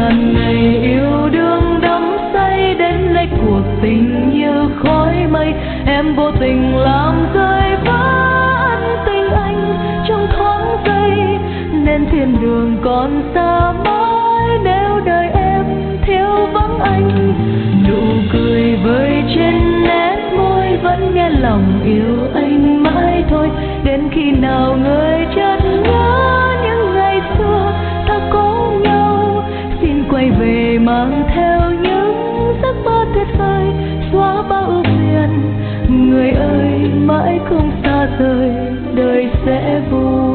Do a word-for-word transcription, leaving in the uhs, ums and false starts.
ngàn ngày yêu đương đắm say đến lấy cuộc tình như khói mây. Em vô tình làm rơi vỡ tình anh trong thoáng giây, nên thiên đường còn xa mãi nếu đời em thiếu vắng anh. Nụ cười vơi trên nét môi vẫn nghe lòng yêu anh mãi thôi. Đến khi nào người chợt nhớ những ngày xưa ta có nhau, xin quay về mang theo những giấc mơ tuyệt vời, xóa bao ưu phiền. Người ơi mãi không xa rời, đời sẽ vui.